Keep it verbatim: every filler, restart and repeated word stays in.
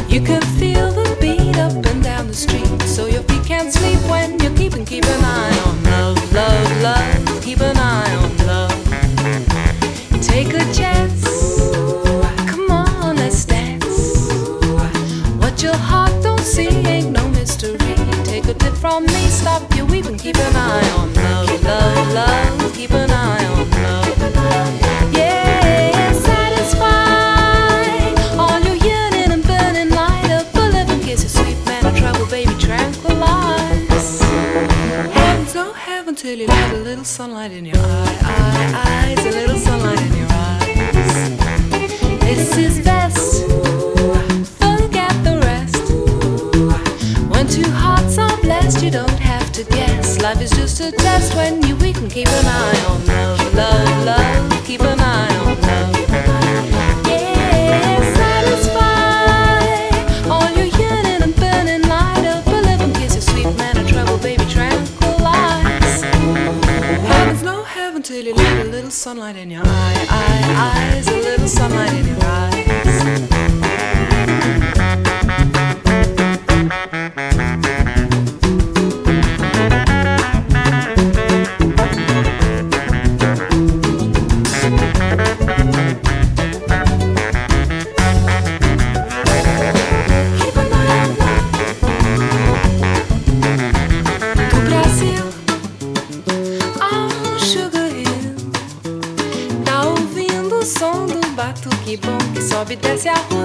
You can feel the beat up and down the street, so your feet can't sleep when you're keeping, keep an eye on love, love, love. Keep an eye on love. Take a chance, come on, let's dance. What your heart don't see ain't no mystery. Take a tip from me, stop your weeping, keep an eye on love, love, love. Keep an eye on love. Yeah, satisfy all your yearning and burning light up. A living kiss, a sweet man of trouble, baby, tranquilize. Heaven's no heaven till you let a little sunlight in your eye, eye, eyes, a little sunlight in your eyes. This is best, forget the rest. When two hearts are blessed, you don't have to guess. Life is just a test when you weak and keep an eye on love, love, love. Keep an eye on love. Yeah, satisfy all your yearning and burning light up. A living kiss, a sweet man of trouble, baby, tranquilize. Heaven's no heaven till you let a little sunlight in your eye, eye, eyes, a little sunlight in your eyes. Batuque bom que sobe e desce a rua.